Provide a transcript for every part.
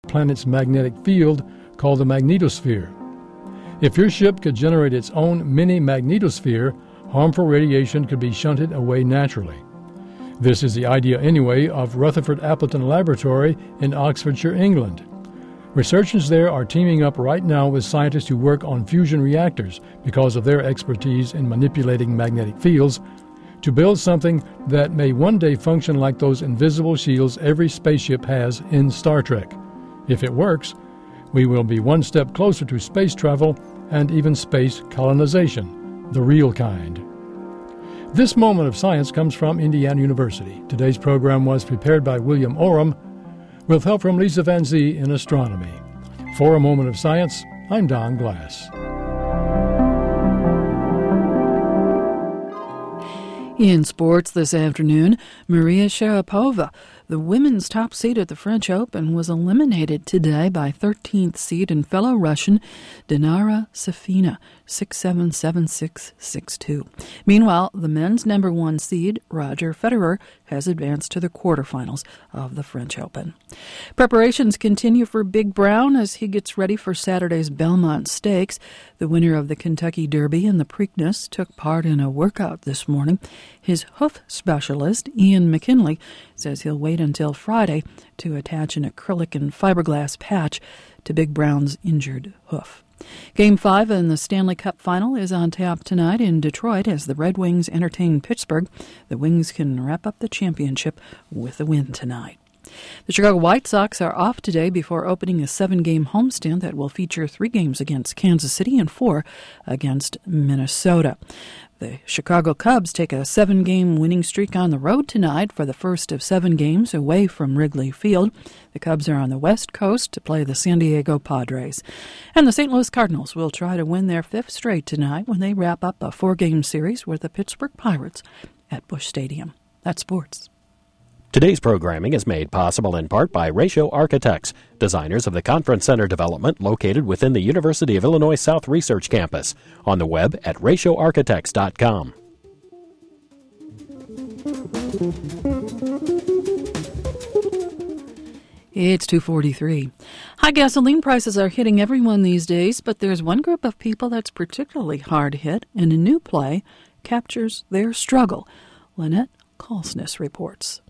planet's magnetic field called the magnetosphere. If your ship could generate its own mini magnetosphere, harmful radiation could be shunted away naturally. This is the idea, anyway, of Rutherford Appleton Laboratory in Oxfordshire, England. Researchers there are teaming up right now with scientists who work on fusion reactors because of their expertise in manipulating magnetic fields to build something that may one day function like those invisible shields every spaceship has in Star Trek. If it works, we will be one step closer to space travel and even space colonization, the real kind. This moment of science comes from Indiana University. Today's program was prepared by William Oram with help from Lisa Van Zee in astronomy. For a moment of science, I'm Don Glass. In sports this afternoon, Maria Sharapova, the women's top seed at the French Open, was eliminated today by 13th seed and fellow Russian Dinara Safina, 6-7, 7-6, 6-2. Meanwhile, the men's number one seed, Roger Federer, has advanced to the quarterfinals of the French Open. Preparations continue for Big Brown as he gets ready for Saturday's Belmont Stakes. The winner of the Kentucky Derby and the Preakness took part in a workout this morning. His hoof specialist, Ian McKinley, says he'll wait until Friday to attach an acrylic and fiberglass patch to Big Brown's injured hoof. Game 5 in the Stanley Cup Final is on tap tonight in Detroit as the Red Wings entertain Pittsburgh. The Wings can wrap up the championship with a win tonight. The Chicago White Sox are off today before opening a 7-game homestand that will feature 3 games against Kansas City and 4 against Minnesota. The Chicago Cubs take a 7-game winning streak on the road tonight for the first of 7 games away from Wrigley Field. The Cubs are on the West Coast to play the San Diego Padres. And the St. Louis Cardinals will try to win their 5th straight tonight when they wrap up a 4-game series with the Pittsburgh Pirates at Busch Stadium. That's sports. Today's programming is made possible in part by Ratio Architects, designers of the Conference Center development located within the University of Illinois South Research Campus. On the web at ratioarchitects.com. It's 2:43. High gasoline prices are hitting everyone these days, but there's one group of people that's particularly hard hit, and a new play captures their struggle. Lynette Kalsness reports.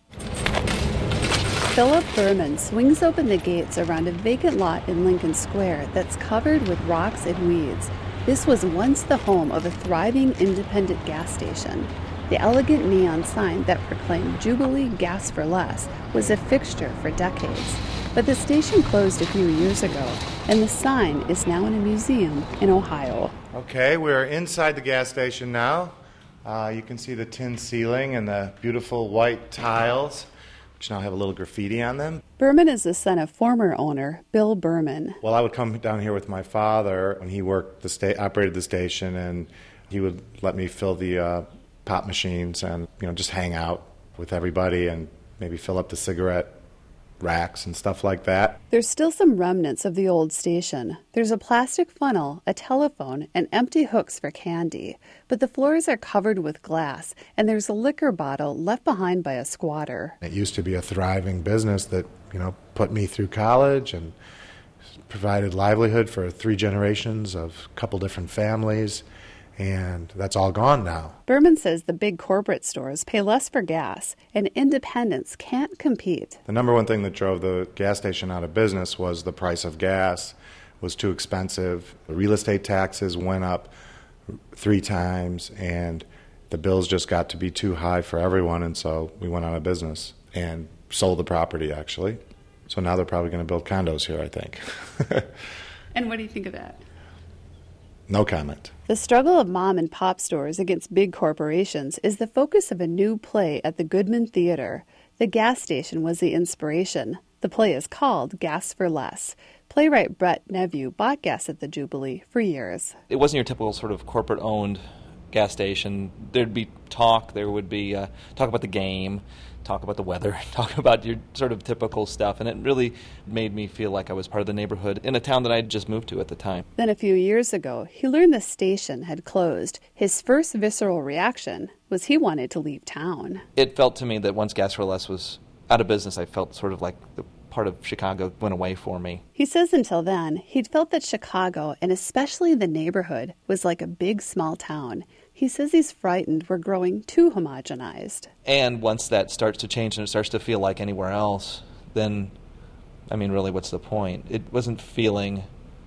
Philip Berman swings open the gates around a vacant lot in Lincoln Square that's covered with rocks and weeds. This was once the home of a thriving independent gas station. The elegant neon sign that proclaimed Jubilee Gas for Less was a fixture for decades. But the station closed a few years ago, and the sign is now in a museum in Ohio. Okay, we're inside the gas station now. You can see the tin ceiling and the beautiful white tiles, which now have a little graffiti on them. Berman is the son of former owner Bill Berman. Well, I would come down here with my father, and he operated the station, and he would let me fill the pop machines and just hang out with everybody and maybe fill up the cigarette racks and stuff like that. There's still some remnants of the old station. There's a plastic funnel, a telephone, and empty hooks for candy. But the floors are covered with glass, and there's a liquor bottle left behind by a squatter. It used to be a thriving business that, put me through college and provided livelihood for 3 generations of a couple different families. And that's all gone now. Berman says the big corporate stores pay less for gas, and independents can't compete. The number one thing that drove the gas station out of business was the price of gas was too expensive. The real estate taxes went up 3 times, and the bills just got to be too high for everyone, and so we went out of business and sold the property, actually. So now they're probably going to build condos here, I think. And what do you think of that? No comment. The struggle of mom and pop stores against big corporations is the focus of a new play at the Goodman Theater. The gas station was the inspiration. The play is called Gas for Less. Playwright Brett Neveu bought gas at the Jubilee for years. It wasn't your typical sort of corporate-owned gas station. There'd be talk. There would be talk about the game, talk about the weather, talk about your sort of typical stuff, and it really made me feel like I was part of the neighborhood in a town that I had just moved to at the time. Then a few years ago, he learned the station had closed. His first visceral reaction was he wanted to leave town. It felt to me that once Gas for Less was out of business, I felt sort of like the part of Chicago went away for me. He says until then, he'd felt that Chicago, and especially the neighborhood, was like a big small town. He says he's frightened we're growing too homogenized. And once that starts to change and it starts to feel like anywhere else, then, I mean, really, what's the point? It wasn't feeling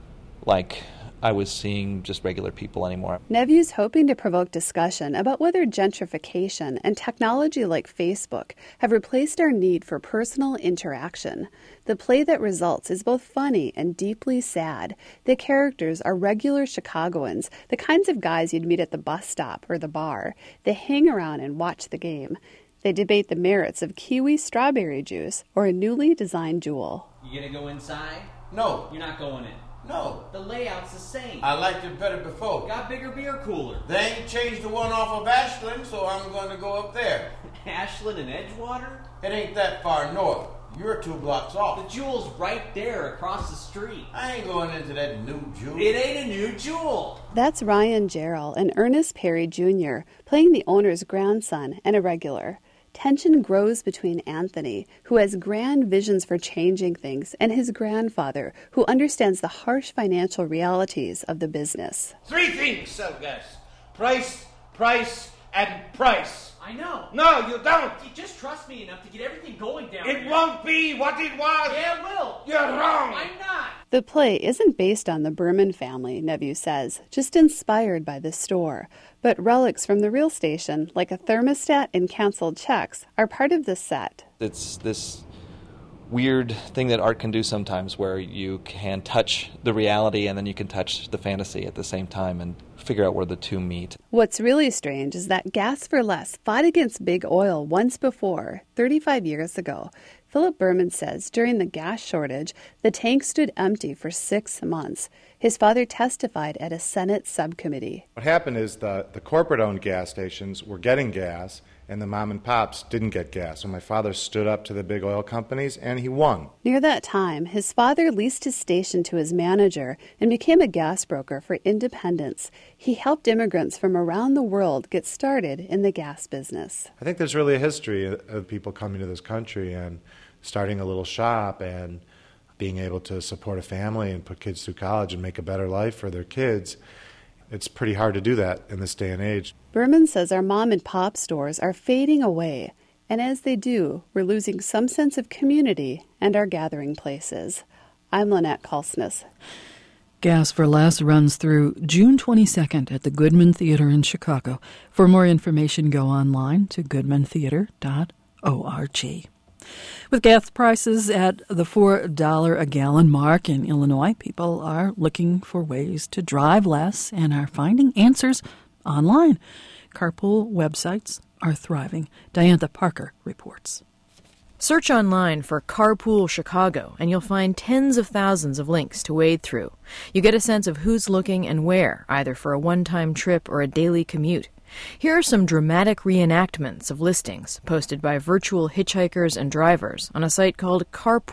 like I was seeing just regular people anymore. Neview's hoping to provoke discussion about whether gentrification and technology like Facebook have replaced our need for personal interaction. The play that results is both funny and deeply sad. The characters are regular Chicagoans, the kinds of guys you'd meet at the bus stop or the bar. They hang around and watch the game. They debate the merits of kiwi strawberry juice or a newly designed Juul. You gonna go inside? No. You're not going in. No. The layout's the same. I liked it better before. Got bigger beer cooler. They ain't changed the one off of Ashland, so I'm going to go up there. Ashland and Edgewater? It ain't that far north. You're 2 blocks off. The Juul's right there across the street. I ain't going into that new Juul. It ain't a new Juul. That's Ryan Jarrell and Ernest Perry Jr., playing the owner's grandson and a regular. Tension grows between Anthony, who has grand visions for changing things, and his grandfather, who understands the harsh financial realities of the business. 3 things sell gas. Price, price, and price. I know. No, you don't. You just trust me enough to get everything going down It here. won't be what it was. Yeah, it will. You're wrong. I'm not. The play isn't based on the Berman family, Nevieu says, just inspired by the store. But relics from the real station, like a thermostat and canceled checks, are part of the set. It's this weird thing that art can do sometimes where you can touch the reality and then you can touch the fantasy at the same time and figure out where the two meet. What's really strange is that Gas for Less fought against big oil once before, 35 years ago. Philip Berman says during the gas shortage, the tank stood empty for 6 months. His father testified at a Senate subcommittee. What happened is the corporate-owned gas stations were getting gas, and the mom and pops didn't get gas. So my father stood up to the big oil companies, and he won. Near that time, his father leased his station to his manager and became a gas broker for independents. He helped immigrants from around the world get started in the gas business. I think there's really a history of people coming to this country and starting a little shop and being able to support a family and put kids through college and make a better life for their kids. It's pretty hard to do that in this day and age. Berman says our mom and pop stores are fading away, and as they do, we're losing some sense of community and our gathering places. I'm Lynette Kalsness. Gas for Less runs through June 22nd at the Goodman Theater in Chicago. For more information, go online to goodmantheater.org. With gas prices at the $4 a gallon mark in Illinois, people are looking for ways to drive less and are finding answers online. Carpool websites are thriving. Diantha Parker reports. Search online for Carpool Chicago, and you'll find tens of thousands of links to wade through. You get a sense of who's looking and where, either for a one-time trip or a daily commute. Here are some dramatic reenactments of listings posted by virtual hitchhikers and drivers on a site called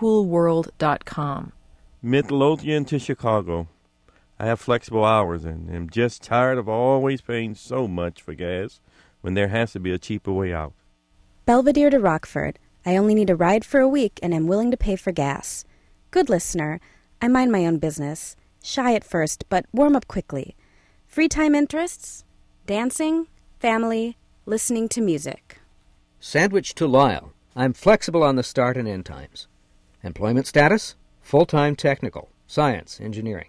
carpoolworld.com. Midlothian to Chicago. I have flexible hours and am just tired of always paying so much for gas when there has to be a cheaper way out. Belvedere to Rockford. I only need a ride for a week and am willing to pay for gas. Good listener. I mind my own business. Shy at first, but warm up quickly. Free time interests? Dancing, family, listening to music. Sandwich to Lyle. I'm flexible on the start and end times. Employment status? Full-time technical. Science, engineering.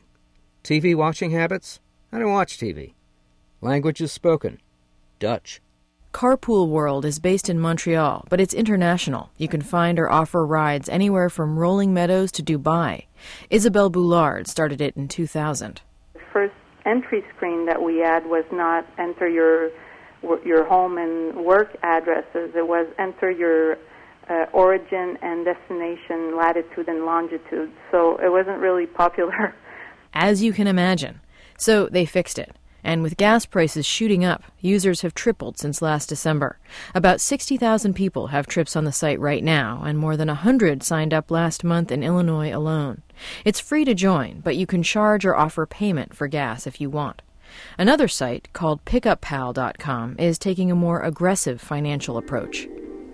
TV watching habits? I don't watch TV. Languages spoken? Dutch. Carpool World is based in Montreal, but it's international. You can find or offer rides anywhere from Rolling Meadows to Dubai. Isabel Boulard started it in 2000. The first entry screen that we had was not enter your home and work addresses. It was enter your origin and destination, latitude and longitude. So it wasn't really popular. As you can imagine. So they fixed it. And with gas prices shooting up, users have tripled since last December. About 60,000 people have trips on the site right now, and more than 100 signed up last month in Illinois alone. It's free to join, but you can charge or offer payment for gas if you want. Another site, called PickupPal.com, is taking a more aggressive financial approach.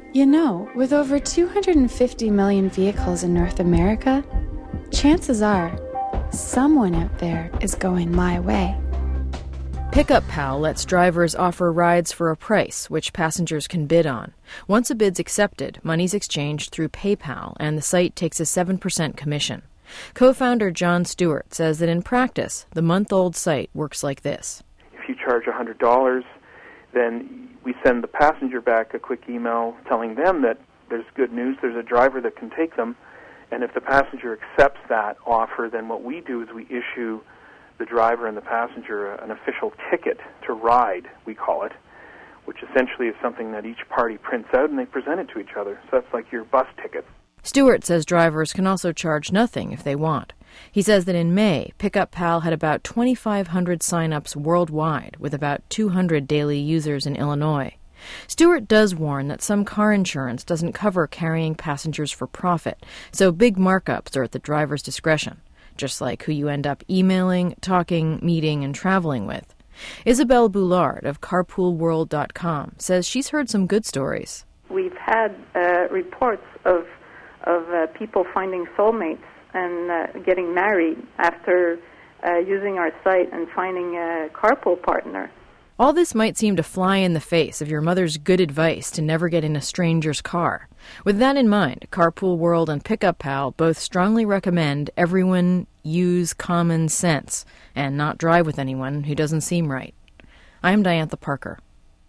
You know, with over 250 million vehicles in North America, chances are someone out there is going my way. Pickup Pal lets drivers offer rides for a price, which passengers can bid on. Once a bid's accepted, money's exchanged through PayPal, and the site takes a 7% commission. Co-founder John Stewart says that in practice, the month-old site works like this. If you charge $100, then we send the passenger back a quick email telling them that there's good news, there's a driver that can take them, and if the passenger accepts that offer, then what we do is we issue the driver and the passenger an official ticket to ride, we call it, which essentially is something that each party prints out and they present it to each other. So that's like your bus ticket. Stewart says drivers can also charge nothing if they want. He says that in May, Pickup Pal had about 2,500 sign-ups worldwide, with about 200 daily users in Illinois. Stewart does warn that some car insurance doesn't cover carrying passengers for profit, so big markups are at the driver's discretion, just like who you end up emailing, talking, meeting, and traveling with. Isabelle Boulard of CarpoolWorld.com says she's heard some good stories. We've had reports of people finding soulmates and getting married after using our site and finding a carpool partner. All this might seem to fly in the face of your mother's good advice to never get in a stranger's car. With that in mind, Carpool World and Pickup Pal both strongly recommend everyone use common sense and not drive with anyone who doesn't seem right. I'm Diantha Parker.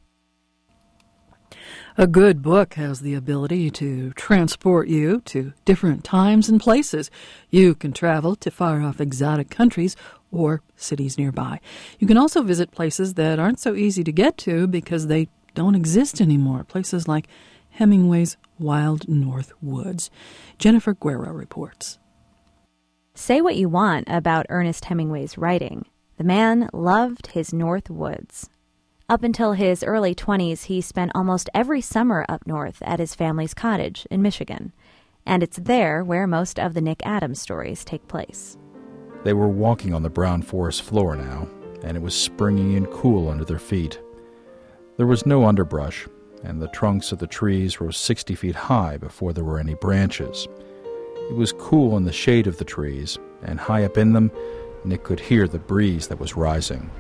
A good book has the ability to transport you to different times and places. You can travel to far-off exotic countries or cities nearby. You can also visit places that aren't so easy to get to because they don't exist anymore, places like Hemingway's Wild North Woods. Jennifer Guerra reports. Say what you want about Ernest Hemingway's writing. The man loved his North Woods. Up until his early 20s, he spent almost every summer up north at his family's cottage in Michigan. And it's there where most of the Nick Adams stories take place. They were walking on the brown forest floor now, and it was springy and cool under their feet. There was no underbrush, and the trunks of the trees rose 60 feet high before there were any branches. It was cool in the shade of the trees, and high up in them, Nick could hear the breeze that was rising.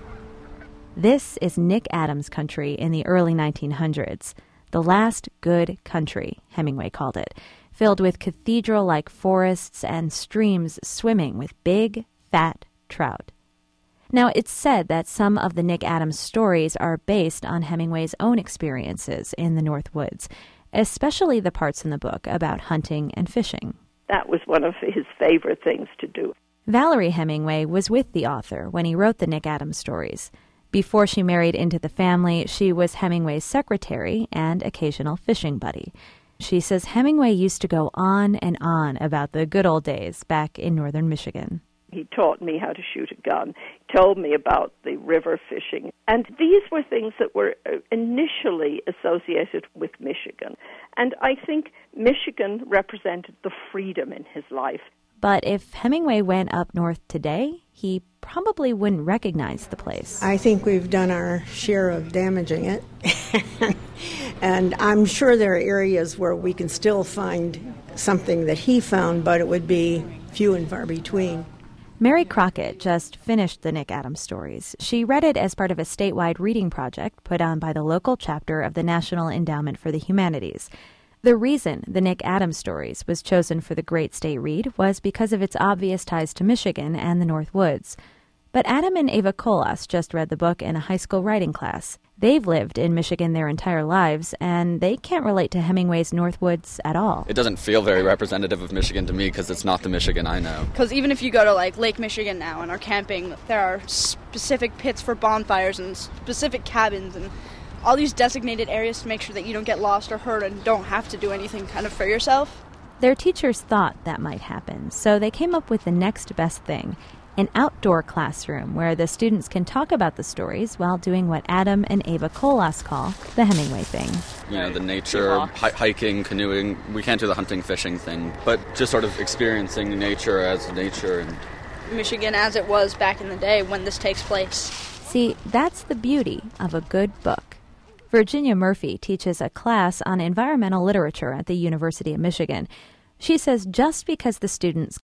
This is Nick Adams country in the early 1900s. The last good country, Hemingway called it, filled with cathedral-like forests and streams swimming with big, fat trout. Now, it's said that some of the Nick Adams stories are based on Hemingway's own experiences in the North Woods, especially the parts in the book about hunting and fishing. That was one of his favorite things to do. Valerie Hemingway was with the author when he wrote the Nick Adams stories. Before she married into the family, she was Hemingway's secretary and occasional fishing buddy. She says Hemingway used to go on and on about the good old days back in northern Michigan. He taught me how to shoot a gun. He told me about the river fishing. And these were things that were initially associated with Michigan. And I think Michigan represented the freedom in his life. But if Hemingway went up north today, he probably wouldn't recognize the place. I think we've done our share of damaging it. And I'm sure there are areas where we can still find something that he found, but it would be few and far between. Mary Crockett just finished the Nick Adams stories. She read it as part of a statewide reading project put on by the local chapter of the National Endowment for the Humanities. The reason the Nick Adams stories was chosen for the Great State Read was because of its obvious ties to Michigan and the North Woods. But Adam and Ava Kolas just read the book in a high school writing class. They've lived in Michigan their entire lives, and they can't relate to Hemingway's North Woods at all. It doesn't feel very representative of Michigan to me because it's not the Michigan I know. Because even if you go to Lake Michigan now and are camping, there are specific pits for bonfires and specific cabins and all these designated areas to make sure that you don't get lost or hurt and don't have to do anything kind of for yourself. Their teachers thought that might happen, so they came up with the next best thing, an outdoor classroom where the students can talk about the stories while doing what Adam and Ava Kolas call the Hemingway thing. You know, the nature, hiking, canoeing. We can't do the hunting, fishing thing, but just sort of experiencing nature as nature. And Michigan as it was back in the day when this takes place. See, that's the beauty of a good book. Virginia Murphy teaches a class on environmental literature at the University of Michigan. She says just because the students